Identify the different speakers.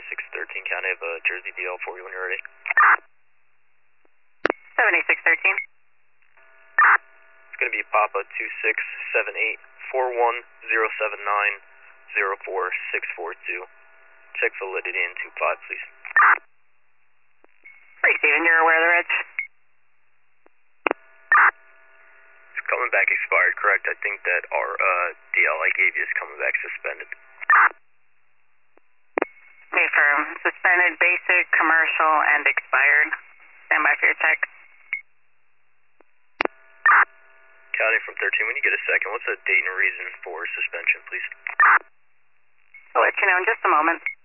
Speaker 1: 7613 County of Jersey DL for you when you're ready.
Speaker 2: 7613.
Speaker 1: It's going to be Papa 2678-4107904642. Check validity in 25, please.
Speaker 2: Receiving, you're aware of the reg?
Speaker 1: It's coming back expired, correct? I think that our DL I gave you is coming back suspended.
Speaker 2: Confirm. Suspended, basic, commercial, and expired. Stand by for your text.
Speaker 1: County from 13, when you get a second, what's the date and reason for suspension, please?
Speaker 2: I'll let you know in just a moment.